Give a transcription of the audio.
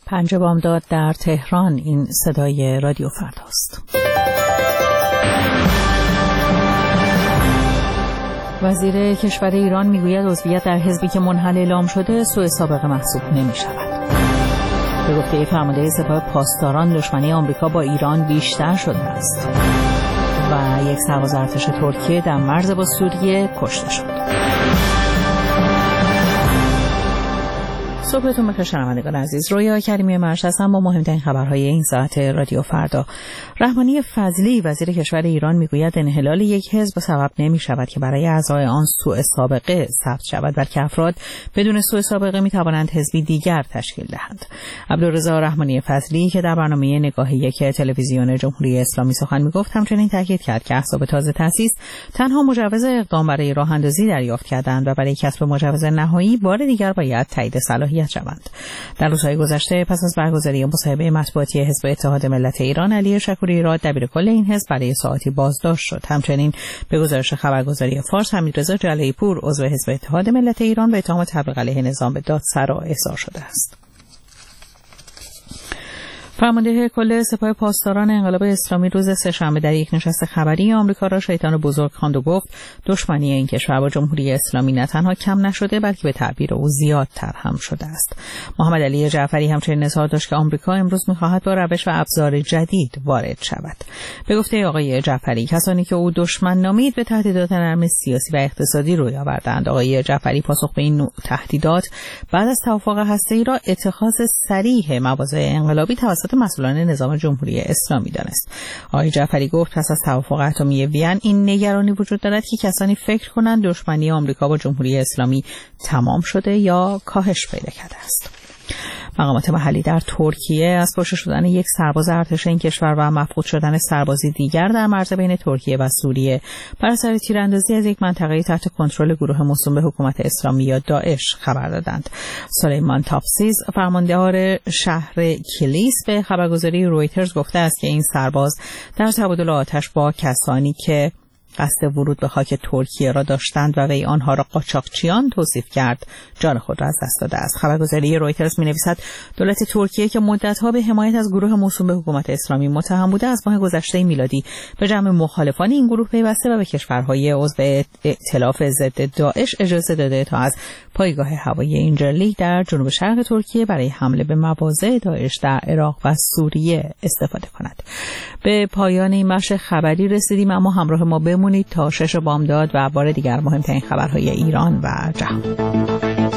5 بامداد در تهران. این صدای رادیو فرداست. وزیر کشور ایران میگوید عضویت در حزبی که منحل اعلام شده سوء سابقه محسوب نمی شود. به گفته فرمانده سپاه پاسداران دشمنی آمریکا با ایران بیشتر شده است و یک سرباز ارتش ترکیه در مرز با سوریه کشته شد. صبحتون بخیر شنوندگان عزیز. رویا کریمی مرش هستم با مهمترین خبرهای این ساعت رادیو فردا. رحمانی فضلی وزیر کشور ایران میگوید انحلال یک حزب سبب نمی شود که برای اعضای آن سوء سابقه ثبت شود، بلکه افراد بدون سوء سابقه می توانند حزبی دیگر تشکیل دهند. عبدالرضا رحمانی فضلی که در برنامه نگاه یک تلویزیون جمهوری اسلامی سخن میگفت همچنین تاکید کرد که احزاب تازه تأسیس تنها مجوز اقدام برای راه اندازی دریافت کردند و برای کسب مجوز نهایی بار دیگر باید تایید صلاحیت شوند. در روزهای گذشته پس از برگزاری مصاحبه مطبوعاتی حزب اتحاد ملت ایران، علی شکوری راد دبیرکل این حزب برای ساعاتی بازداشت شد. همچنین به گزارش خبرگزاری فارس حمیدرضا جلیلی پور عضو حزب اتحاد ملت ایران به اتهام تبلیغ علیه نظام به دادسرا احضار شده است. فرمانده کل سپاه پاسداران انقلاب اسلامی روز سه‌شنبه در یک نشست خبری آمریکا را شیطان بزرگ خواند و گفت دشمنی این کشور با جمهوری اسلامی نه تنها کم نشده بلکه به تعبیر او زیادتر هم شده است. محمد علی جعفری همچنین اظهار داشت که آمریکا امروز می‌خواهد با روش و ابزار جدید وارد شود. به گفته آقای جعفری کسانی که او دشمن نامید به تهدیدات نرم سیاسی و اقتصادی روی آوردند. آقای جعفری پاسخ به این نوع تهدیدات بعد از توافق هسته‌ای را اتخاذ صریح مواضع انقلابی توسط مسئولان نظام جمهوری اسلامی دانست. آقای جعفری گفت پس از توافق اتمی وین این نگرانی وجود دارد که کسانی فکر کنند دشمنی آمریکا با جمهوری اسلامی تمام شده یا کاهش پیدا کرده است. مقامات محلی در ترکیه از کشته شدن یک سرباز ارتش این کشور و مفقود شدن سربازی دیگر در مرز بین ترکیه و سوریه بر اثر تیراندازی از یک منطقه تحت کنترل گروه موسوم به حکومت اسلامی یا داعش خبر دادند. سلیمان تافسیز فرماندهار شهر کلیس به خبرگزاری رویترز گفته است که این سرباز در تبادل آتش با کسانی که قصد ورود به خاک ترکیه را داشتند و وی آنها را قاچاقچیان توصیف کرد جان خود را از دست داده است. خبرگزاری رویترز می‌نویسد دولت ترکیه که مدت‌ها به حمایت از گروه موسوم به حکومت اسلامی متهم بوده از ماه گذشته میلادی به جمع مخالفان این گروه پیوسته و به کشورهای عضو ائتلاف ضد داعش اجازه داده تا از پایگاه هوایی اینجرلی در جنوب شرق ترکیه برای حمله به مواضع داعش در عراق و سوریه استفاده کند. به پایان این بخش خبری رسیدیم، اما همراه ما بمونید تا 6 بامداد و بار دیگر مهمترین خبرهای ایران و جهان.